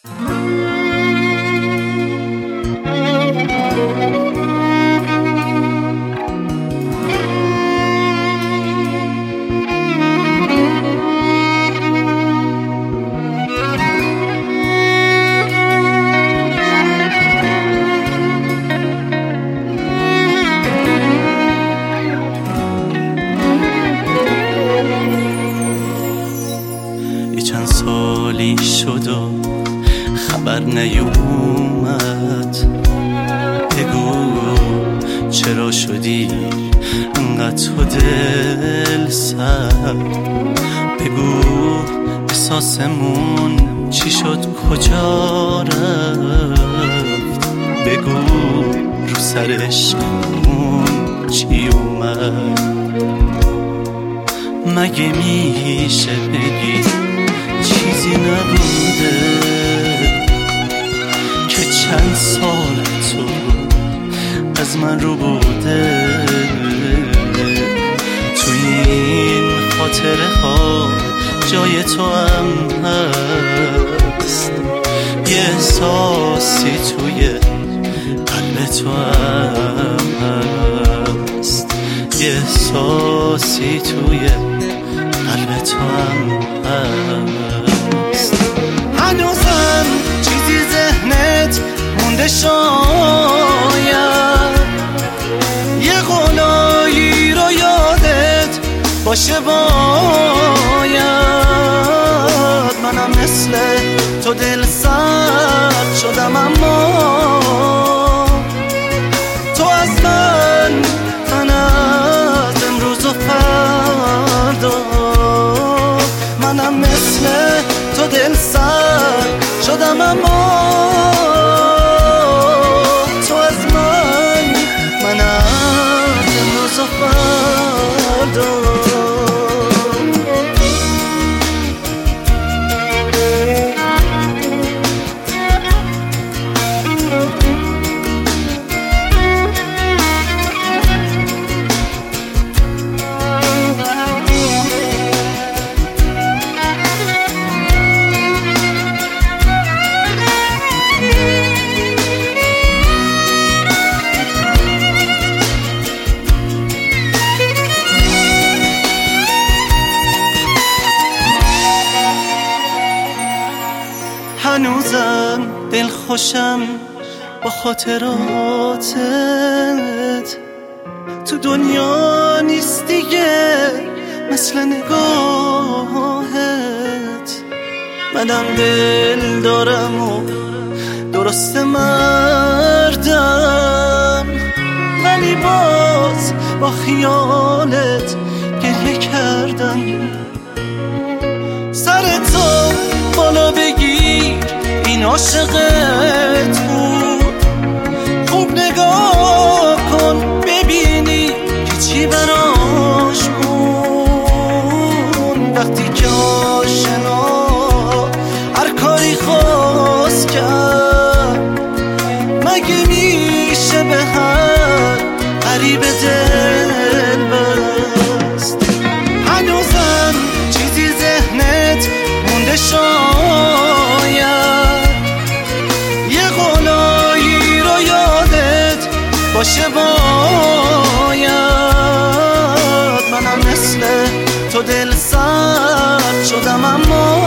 چند سالی شد و خبر نیومد، بگو چرا شدی انقدر تو دل سر، بگو احساسمون چی شد کجا رفت، بگو رو سر عشقمون چی اومد. مگه میشه بگی چیزی نبوده که چند سال تو از من رو بوده؟ تو این خاطره ها جای تو هم هست، یه احساسی توی قلب تو هم هست، یه احساسی توی قلب تو هم هست. هنوزم چیزی ذهنت مونده شاید، یه قولایی رو یادت باشه باید. منم مثل تو دل سرد شدم، اما تو از من از امروز و فردا. منم مثل تو دل سرد شدم، اما تو از من از امروز و فردا. هنوزم دل خوشم با خاطراتت، تو دنیا نیست دیگه مثل نگاهت. منم دل دارم و درست مردم، ولی باز با خیالت گریه کردم. سر تو بالا بگیر این عاشقت بود، خوب نگاه کن ببینی که چی براش بود. وقتی که آشنا هر کاری خواست کرد، مگه میشه به هر غریب دل بست؟ هنوزم چیزی ذهنت مونده شاید، یه قولایی رو یادت باشه باید. منم مثل تو دل سرد شدم، اما